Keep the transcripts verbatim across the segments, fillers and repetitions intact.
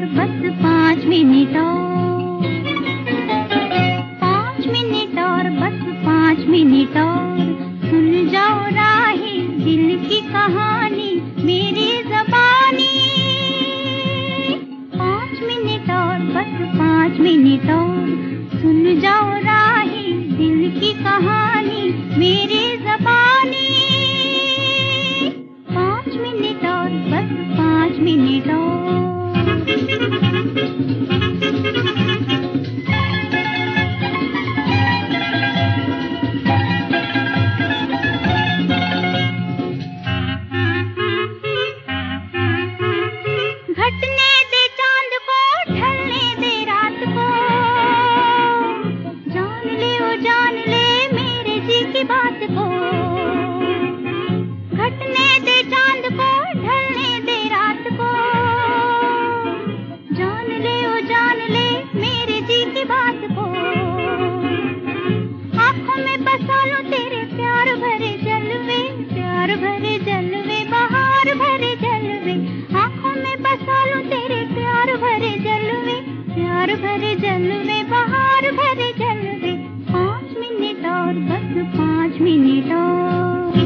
और बस पाँच मिनट और, पाँच मिनट और बस पाँच मिनट और, सुन जाओ राही दिल की कहानी मेरी ज़बानी। पाँच मिनट और बस पाँच मिनट और, सुन जाओ राही दिल की कहानी मेरी ज़बानी। पाँच मिनट और बस पाँच मिनट और। घटने दे चांद को, ढलने दे रात को, जान ले ओ जान ले मेरे जी की बात को। घटने दे चांद को, ढलने दे रात को, जान ले ओ जान ले मेरे जी की बात को। आँखों में बसा लो तेरे प्यार भरे जलवे, प्यार भरे जलवे, बहार भरे जलवे। आँखों में बसा लो तेरे प्यार भरे जलवे, प्यार भरे जलवे, बहार भरे जलवे। पाँच मिनट और बस पाँच मिनट और।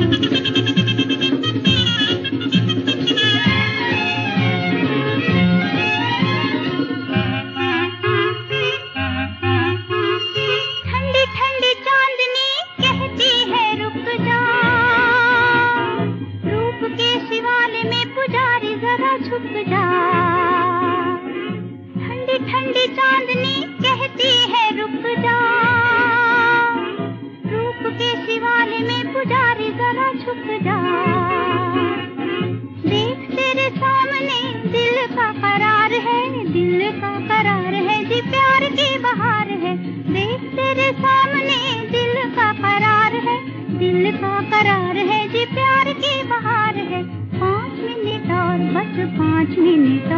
ठंडी ठंडी चांदनी कहती है रुक जा, रूप के शिवाले में पुजारी जरा झुक जा। ठंडी ठंडी चांदनी कहती है रुक जा, रूप के शिवाले में पुजारी जरा झुक जा। देख तेरे सामने दिल का करार है, दिल का करार है जी, प्यार की बहार है। देख तेरे सामने दिल का करार है, दिल का करार है जी, प्यार की बहार है। पाँच मिनट और बस पाँच मिनट